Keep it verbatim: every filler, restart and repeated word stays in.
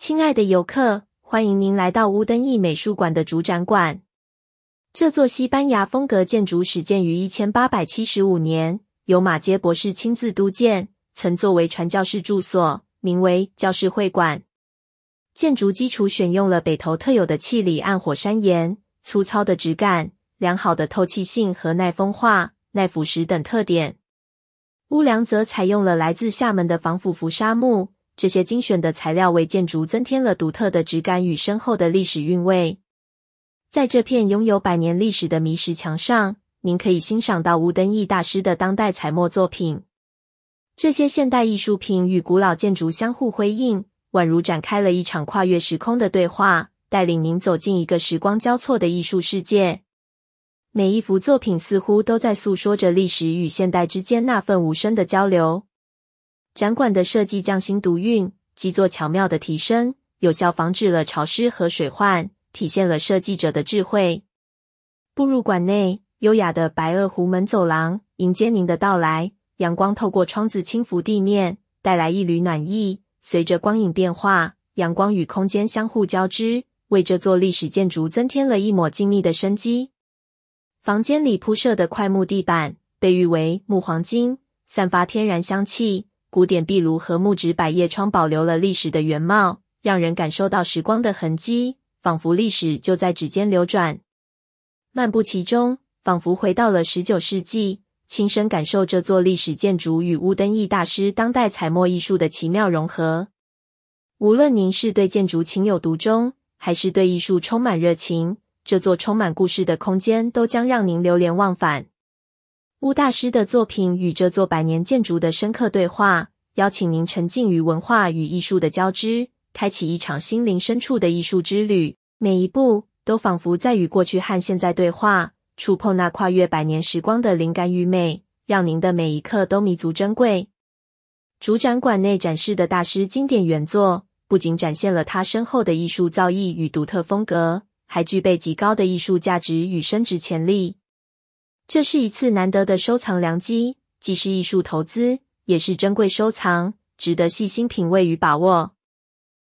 亲爱的游客，欢迎您来到乌登义美术馆的主展馆。这座西班牙风格建筑始建于一千八百七十五年，由马偕博士亲自督建，曾作为传教士住所，名为教士会馆。建筑基础选用了北投特有的气里暗火山岩，粗糙的质感、良好的透气性和耐风化、耐腐蚀等特点。屋梁则采用了来自厦门的防腐浮沙木，这些精选的材料为建筑增添了独特的质感与深厚的历史韵味。在这片拥有百年历史的迷石墙上，您可以欣赏到吴登义大师的当代彩墨作品。这些现代艺术品与古老建筑相互辉映，宛如展开了一场跨越时空的对话，带领您走进一个时光交错的艺术世界。每一幅作品似乎都在诉说着历史与现代之间那份无声的交流。展馆的设计匠心独运，基座巧妙的提升，有效防止了潮湿和水患，体现了设计者的智慧。步入馆内，优雅的白垩湖门走廊迎接您的到来，阳光透过窗子轻拂地面，带来一缕暖意。随着光影变化，阳光与空间相互交织，为这座历史建筑增添了一抹静谧的生机。房间里铺设的块木地板被誉为木黄金，散发天然香气。古典壁炉和木质百叶窗保留了历史的原貌，让人感受到时光的痕迹，仿佛历史就在指尖流转。漫步其中，仿佛回到了十九世纪，亲身感受这座历史建筑与乌登义大师当代彩墨艺术的奇妙融合。无论您是对建筑情有独钟，还是对艺术充满热情，这座充满故事的空间都将让您流连忘返。乌大师的作品与这座百年建筑的深刻对话，邀请您沉浸于文化与艺术的交织，开启一场心灵深处的艺术之旅。每一步都仿佛在与过去和现在对话，触碰那跨越百年时光的灵感与美，让您的每一刻都弥足珍贵。主展馆内展示的大师经典原作，不仅展现了他深厚的艺术造诣与独特风格，还具备极高的艺术价值与升值潜力。这是一次难得的收藏良机，既是艺术投资，也是珍贵收藏，值得细心品味与把握。